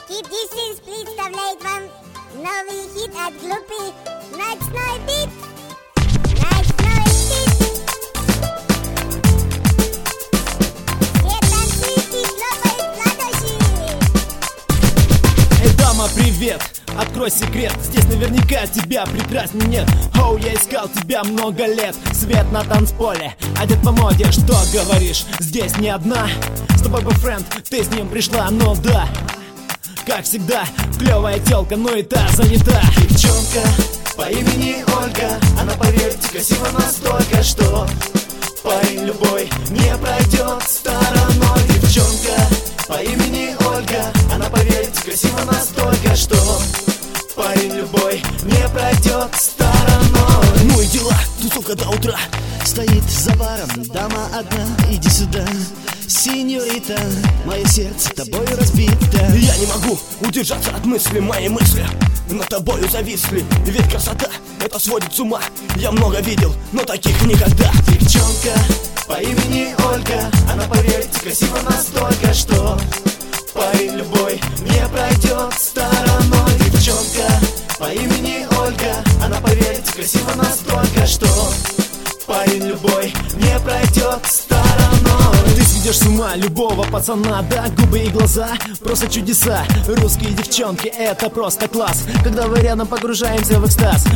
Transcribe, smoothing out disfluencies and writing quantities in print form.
Keep Distance представляет вам новый хит от группы Ночной бит. Ночной бит. Все танцуйте, хлопают в ладоши. Эй, дама, привет! Открой секрет, здесь наверняка тебя прекрасней нет. Оу, я искал тебя много лет. Свет на танцполе, одет по моде. Что говоришь, здесь не одна? С тобой бойфренд, ты с ним пришла, ну да. Как всегда, клевая тёлка, но и та занята. Девчонка по имени Ольга, она, поверьте, красива настолько, что парень любой не пройдет стороной. Девчонка по имени Ольга, она, поверьте, красива настолько, что парень любой не пройдет стороной. Ну и дела, тусовка до утра. Стоит за баром дама одна, иди сюда, сеньорита, мое сердце тобою разбито. Я не могу удержаться от мысли, мои мысли над тобою зависли. Ведь красота, это сводит с ума. Я много видел, но таких никогда. Девчонка по имени Ольга, она, поверьте, красива настолько, что парень любой не пройдет стороной. Девчонка по имени Ольга, она, поверьте, красива настолько, что парень любой не пройдет стороной. Ты сведешь с ума любого пацана, да, губы и глаза, просто чудеса. Русские девчонки, это просто класс. Когда мы рядом погружаемся в экстаз,